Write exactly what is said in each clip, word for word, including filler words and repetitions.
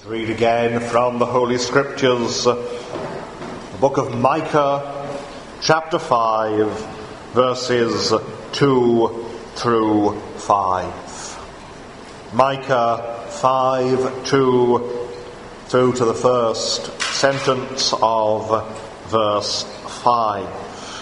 Read again from the Holy Scriptures, the book of Micah, chapter five, verses two through five. Micah five, two through to the first sentence of verse five.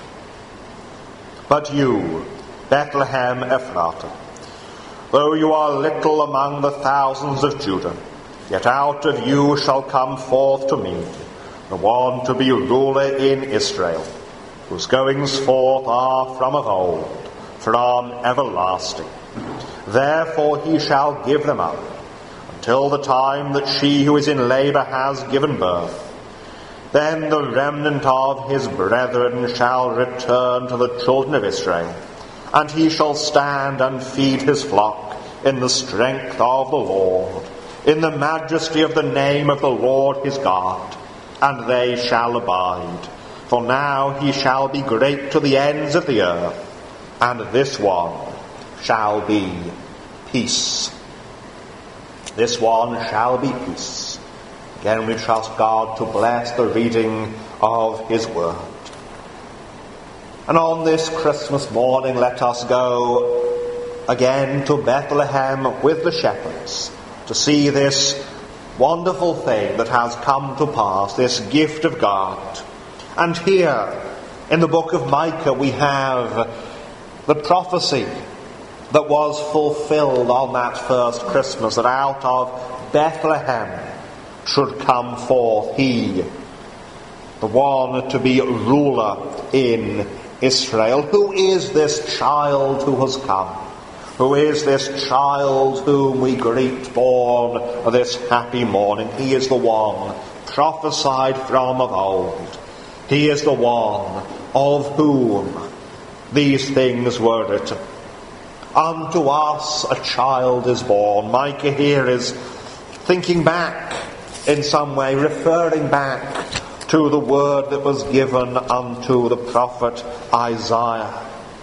But you, Bethlehem Ephratah, though you are little among the thousands of Judah, yet out of you shall come forth to me the one to be ruler in Israel, whose goings forth are from of old, from everlasting. Therefore he shall give them up, until the time that she who is in labour has given birth. Then the remnant of his brethren shall return to the children of Israel, and he shall stand and feed his flock in the strength of the Lord, in the majesty of the name of the Lord his God, and they shall abide. For now he shall be great to the ends of the earth, and this one shall be peace. This one shall be peace. Again we trust God to bless the reading of his word. And on this Christmas morning let us go again to Bethlehem with the shepherds, to see this wonderful thing that has come to pass, this gift of God. And here in the book of Micah we have the prophecy that was fulfilled on that first Christmas, that out of Bethlehem should come forth he, the one to be ruler in Israel. Who is this child who has come? Who is this child whom we greet born this happy morning? He is the one prophesied from of old. He is the one of whom these things were written. Unto us a child is born. Micah here is thinking back in some way, referring back to the word that was given unto the prophet Isaiah.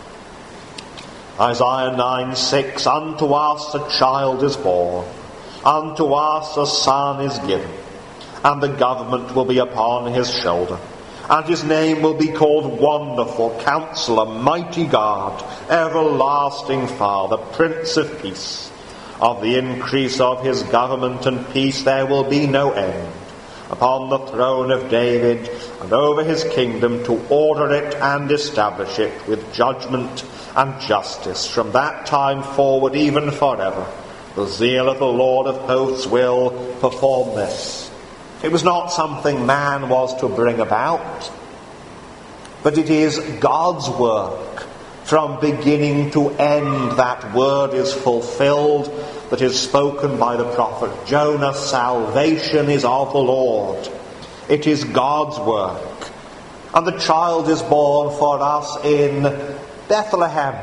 Isaiah nine six, unto us a child is born, unto us a son is given, and the government will be upon his shoulder, and his name will be called Wonderful, Counselor, Mighty God, Everlasting Father, Prince of Peace. Of the increase of his government and peace there will be no end, upon the throne of David and over his kingdom, to order it and establish it with judgment and justice from that time forward, even forever. The zeal of the Lord of hosts will perform this. It was not something man was to bring about, but it is God's work from beginning to end. That word is fulfilled that is spoken by the prophet Jonah. Salvation is of the Lord. It is God's work. And the child is born for us in Bethlehem.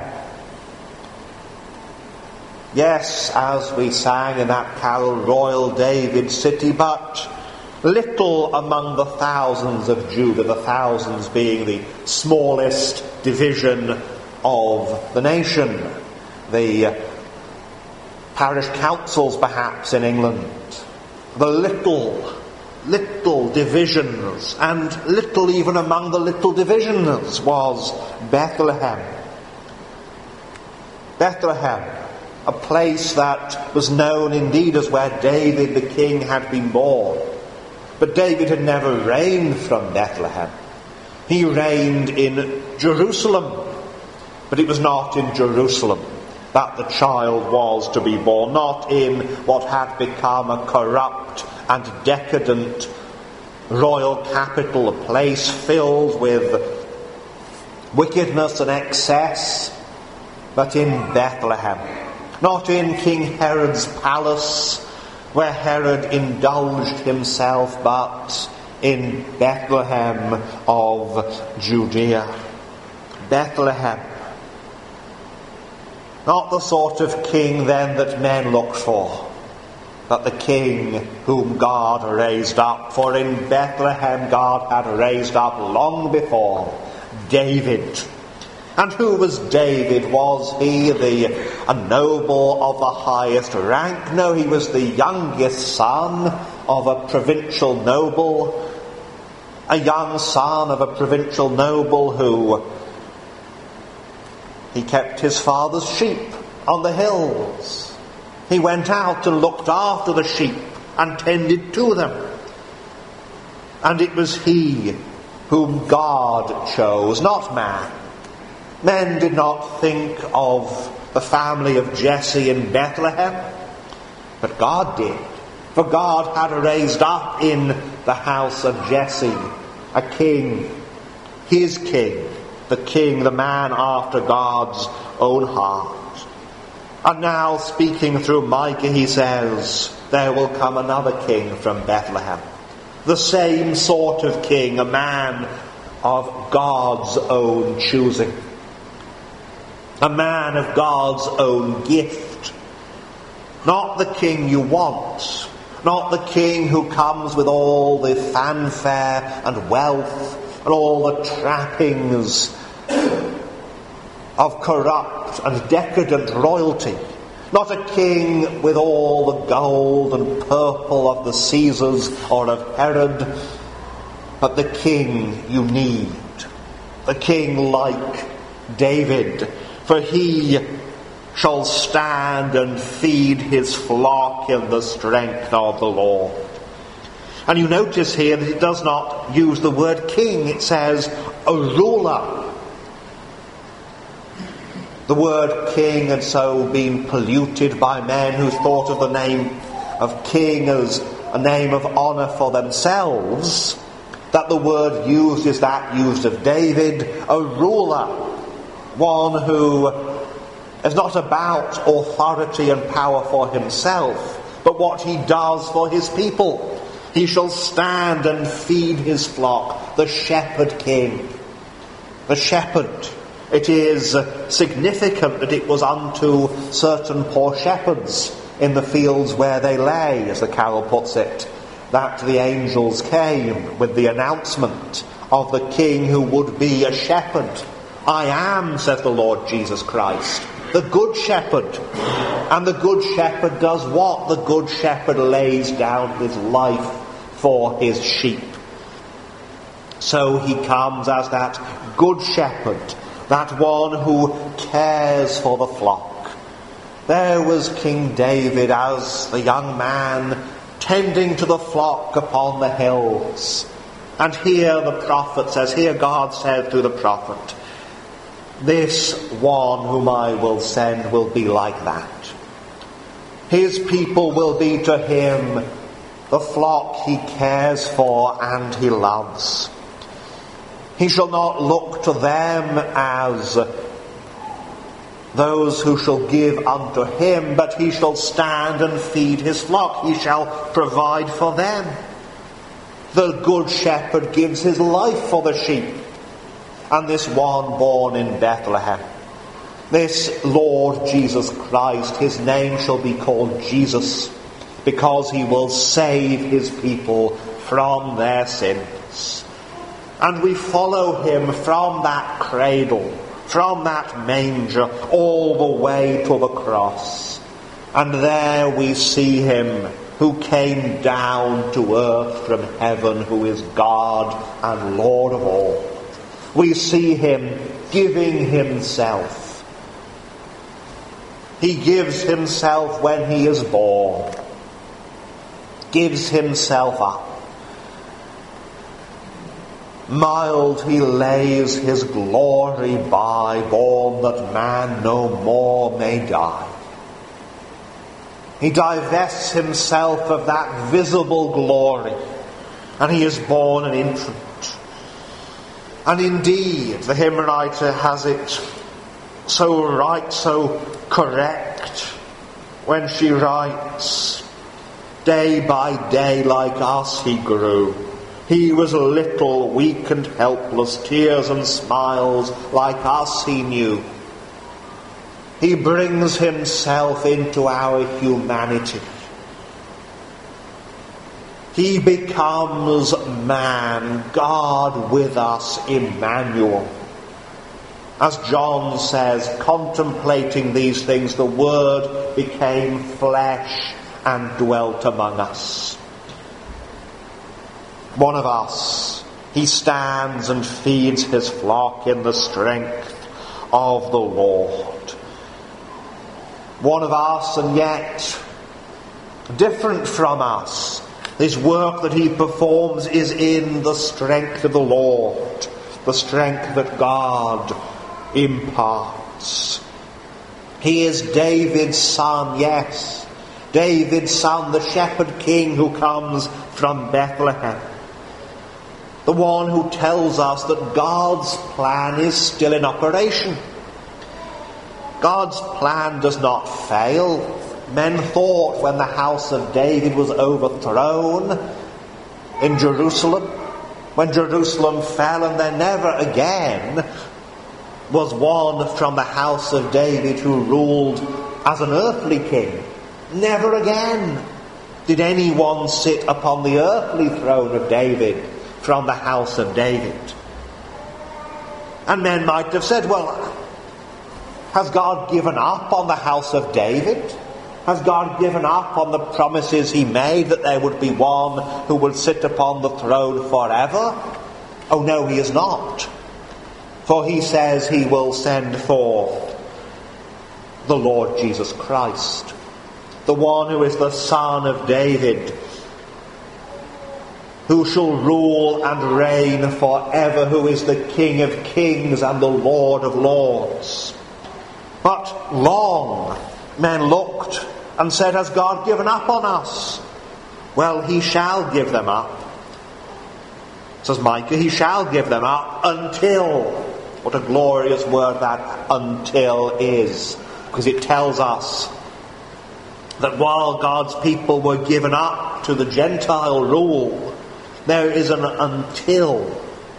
Yes, as we sang in that carol, Royal David City, but little among the thousands of Judah, the thousands being the smallest division of the nation. The parish councils perhaps in England, the little, little divisions, and little even among the little divisions was Bethlehem. Bethlehem, a place that was known indeed as where David the king had been born. But David had never reigned from Bethlehem. He reigned in Jerusalem. But it was not in Jerusalem that the child was to be born, not in what had become a corrupt and decadent royal capital, a place filled with wickedness and excess, but in Bethlehem. Not in King Herod's palace, where Herod indulged himself, but in Bethlehem of Judea. Bethlehem. Not the sort of king then that men looked for, but the king whom God raised up. For in Bethlehem God had raised up long before David. And who was David? Was he the a noble of the highest rank? No, he was the youngest son of a provincial noble, a young son of a provincial noble who he kept his father's sheep on the hills. He went out and looked after the sheep and tended to them. And it was he whom God chose, not man. Men did not think of the family of Jesse in Bethlehem, but God did. For God had raised up in the house of Jesse a king, his king, the king, the man after God's own heart. And now, speaking through Micah, he says, there will come another king from Bethlehem. The same sort of king, a man of God's own choosing. A man of God's own gift. Not the king you want. Not the king who comes with all the fanfare and wealth and all the trappings of corrupt and decadent royalty. Not a king with all the gold and purple of the Caesars or of Herod, but the king you need. The king like David, for he shall stand and feed his flock in the strength of the Lord. And you notice here that it does not use the word king, it says a ruler. The word king had so been polluted by men who thought of the name of king as a name of honour for themselves, that the word used is that used of David, a ruler, one who is not about authority and power for himself, but what he does for his people. He shall stand and feed his flock, the shepherd king. The shepherd. It is significant that it was unto certain poor shepherds in the fields where they lay, as the carol puts it, that the angels came with the announcement of the king who would be a shepherd. I am, says the Lord Jesus Christ, the good shepherd. And the good shepherd does what? The good shepherd lays down his life for his sheep. So he comes as that good shepherd, that one who cares for the flock. There was King David as the young man tending to the flock upon the hills. And here the prophet says, here God said through the prophet, this one whom I will send will be like that. His people will be to him the flock he cares for and he loves. He shall not look to them as those who shall give unto him, but he shall stand and feed his flock. He shall provide for them. The good shepherd gives his life for the sheep. And this one born in Bethlehem, this Lord Jesus Christ, his name shall be called Jesus, because he will save his people from their sins. And we follow him from that cradle, from that manger, all the way to the cross. And there we see him who came down to earth from heaven, who is God and Lord of all. We see him giving himself. He gives himself when he is born. Gives himself up. Mild he lays his glory by, born that man no more may die. He divests himself of that visible glory, and he is born an infant. And indeed, the hymn writer has it so right, so correct, when she writes, day by day like us he grew. He was little, weak and helpless, tears and smiles like us he knew. He brings himself into our humanity. He becomes man, God with us, Emmanuel. As John says, contemplating these things, the Word became flesh and dwelt among us. one of us. He stands and feeds his flock in the strength of the Lord. One of us, and yet different from us. His work that he performs is in the strength of the Lord, the strength that God imparts. He is David's son, yes. David's son, the shepherd king who comes from Bethlehem. The one who tells us that God's plan is still in operation. God's plan does not fail. Men thought when the house of David was overthrown in Jerusalem, when Jerusalem fell, and there never again was one from the house of David who ruled as an earthly king. Never again did anyone sit upon the earthly throne of David from the house of David. And men might have said, well, has God given up on the house of David? Has God given up on the promises he made that there would be one who would sit upon the throne forever? Oh no, he is not. For he says he will send forth the Lord Jesus Christ, the one who is the Son of David, who shall rule and reign forever, who is the King of kings and the Lord of lords. But long men looked and said, has God given up on us? Well, he shall give them up. Says Micah, he shall give them up until, what a glorious word that until is, because it tells us that while God's people were given up to the Gentile rule, there is an until.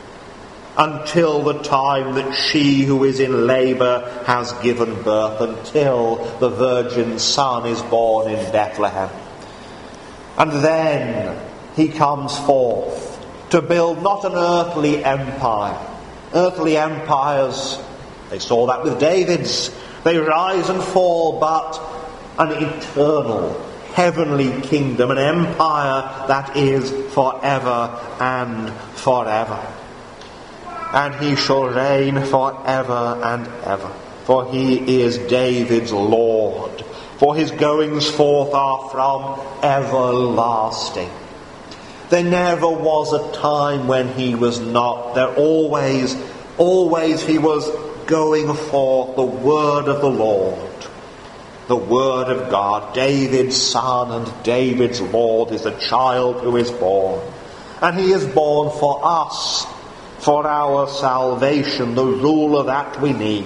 Until the time that she who is in labour has given birth, until the virgin son is born in Bethlehem. And then he comes forth to build not an earthly empire. Earthly empires, they saw that with David's, they rise and fall, but an eternal, heavenly kingdom, an empire that is forever and forever. And he shall reign forever and ever. For he is David's Lord. For his goings forth are from everlasting. There never was a time when he was not. There always, always he was going forth the word of the Lord. The word of God. David's son and David's Lord is the child who is born. And he is born for us, for our salvation, the ruler that we need.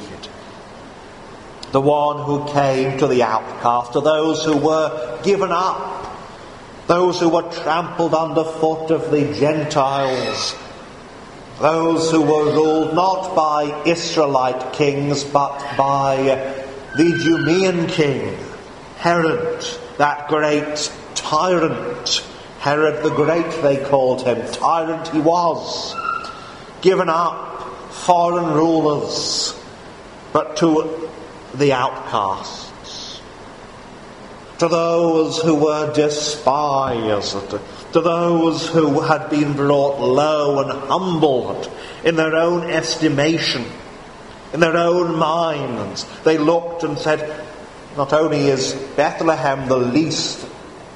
The one who came to the outcast, to those who were given up, those who were trampled underfoot of the Gentiles, those who were ruled not by Israelite kings, but by the Judean king, Herod, that great tyrant. Herod the Great, they called him. Tyrant he was. Given up, foreign rulers, but to the outcasts, to those who were despised, to those who had been brought low and humbled in their own estimation, in their own minds. They looked and said, not only is Bethlehem the least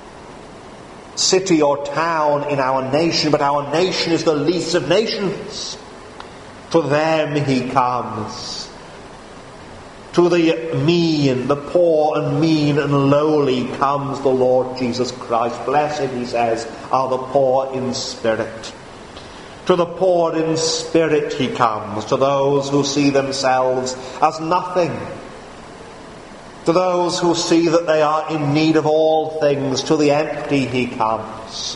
city or town in our nation, but our nation is the least of nations. To them he comes. To the mean, the poor and mean and lowly comes the Lord Jesus Christ. Blessed, he says, are the poor in spirit. To the poor in spirit he comes. To those who see themselves as nothing. To those who see that they are in need of all things, to the empty he comes.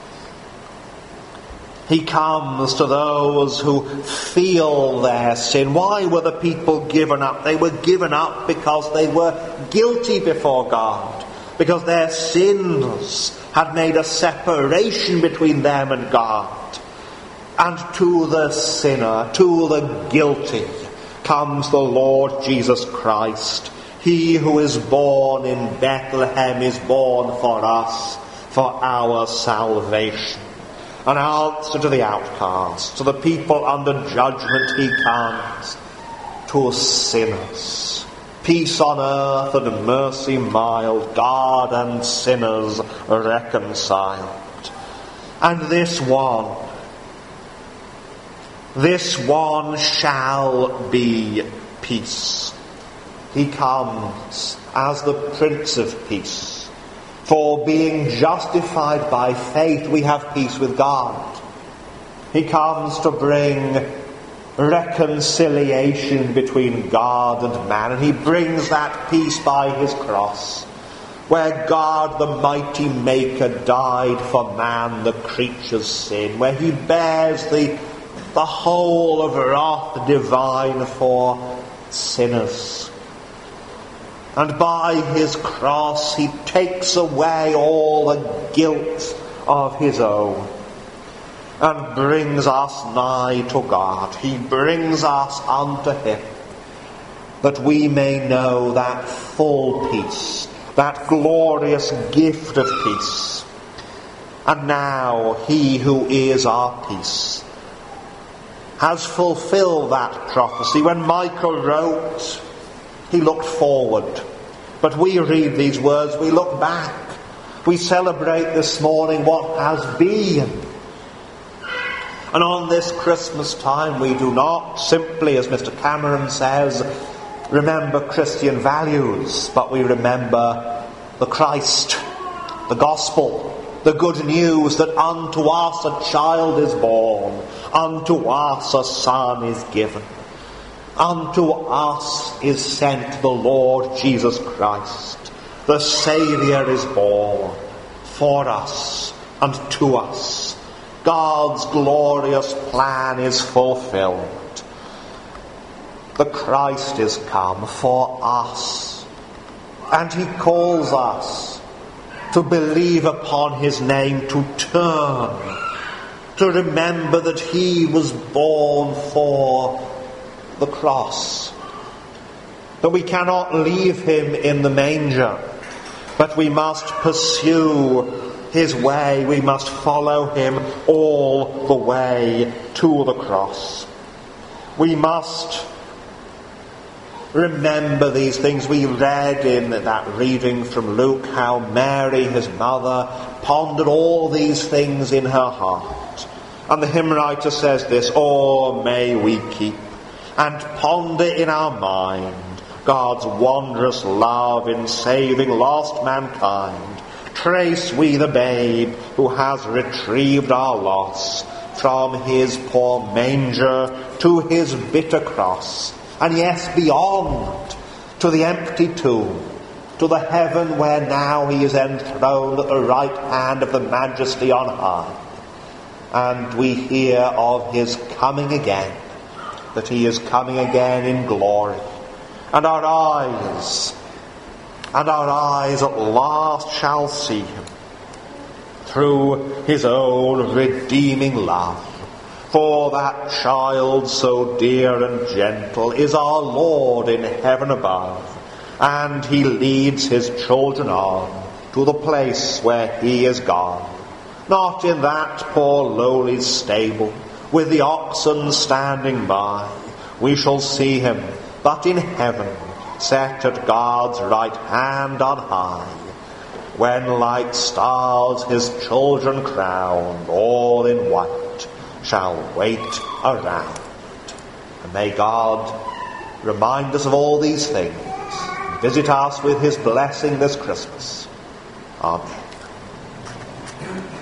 He comes to those who feel their sin. Why were the people given up? They were given up because they were guilty before God. Because their sins had made a separation between them and God. And to the sinner, to the guilty, comes the Lord Jesus Christ. He who is born in Bethlehem is born for us, for our salvation. an answer to the outcast, to the people under judgment. He comes to sinners. Peace on earth and mercy mild, God and sinners reconciled. And this one, this one shall be peace. He comes as the Prince of Peace. For being justified by faith, we have peace with God. He comes to bring reconciliation between God and man, and he brings that peace by his cross, where God the mighty Maker died for man, the creature's sin, where he bears the, the whole of wrath divine for sinners. And by his cross he takes away all the guilt of his own and brings us nigh to God. He brings us unto him, that we may know that full peace, that glorious gift of peace. And now he who is our peace has fulfilled that prophecy. When Micah wrote, he looked forward. But we read these words, we look back. We celebrate this morning what has been. And on this Christmas time we do not simply, as Mister Cameron says, remember Christian values, but we remember the Christ, the gospel, the good news that unto us a child is born, unto us a son is given. Unto us is sent the Lord Jesus Christ. The Saviour is born for us and to us. God's glorious plan is fulfilled. The Christ is come for us, and he calls us to believe upon his name, to turn, to remember that he was born for the cross, that we cannot leave him in the manger, but we must pursue his way. We must follow him all the way to the cross. We must remember these things. We read in that reading from Luke how Mary, his mother, pondered all these things in her heart. And the hymn writer says this, "Oh, may we keep and ponder in our mind God's wondrous love in saving lost mankind. Trace we the babe who has retrieved our loss from his poor manger to his bitter cross, and yes, beyond, to the empty tomb, to the heaven where now he is enthroned at the right hand of the Majesty on high. And we hear of his coming again, that he is coming again in glory. And our eyes, and our eyes at last shall see him through his own redeeming love. For that child so dear and gentle is our Lord in heaven above, and he leads his children on to the place where he is gone. Not in that poor lowly stable, with the oxen standing by, we shall see him, but in heaven, set at God's right hand on high, when like stars his children crowned, all in white, shall wait around. And may God remind us of all these things, and visit us with his blessing this Christmas. Amen.